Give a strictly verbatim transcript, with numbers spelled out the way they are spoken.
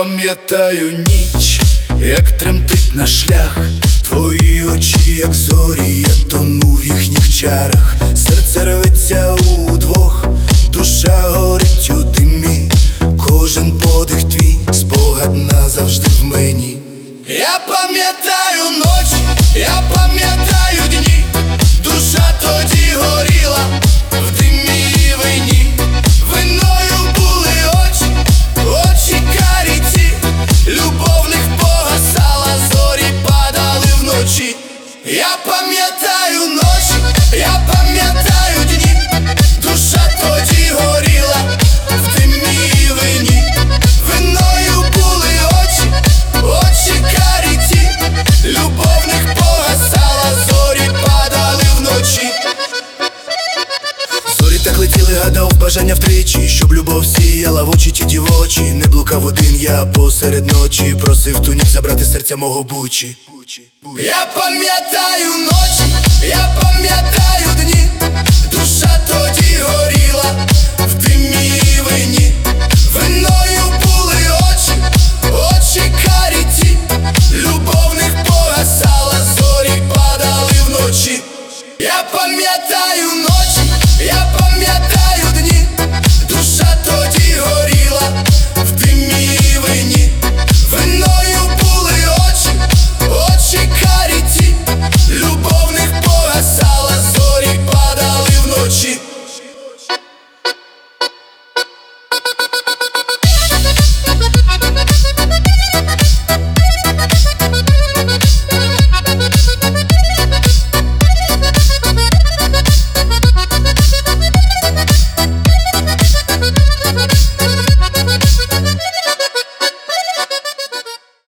пам'ятаю ніч, як тремтить наш шлях. Твої очі, як зорі, я тону в їхніх чарах. Серце рветься удвох, душа горить у димі. Кожен подих твій, спогад назавжди в мені. Я пам'ятаю ночі, я пам'ятаю дні. Душа тоді горіла в димі і вині. Виною були очі, очі карі ті. Любов в них погасала, зорі падали вночі. Я пам'ятаю ночі, я пам'ятаю дні. Душа тоді горіла в димі і вині. Виною були очі, очі карі ті. Любов в них погасала, зорі падали вночі. Зорі так летіли, гадав бажання втричі, щоб любов сіяла в очі ті дівочі. Не блукав один я посеред ночі, просив ту ніч забрати серця мого бучі. Я пам'ятаю ночі,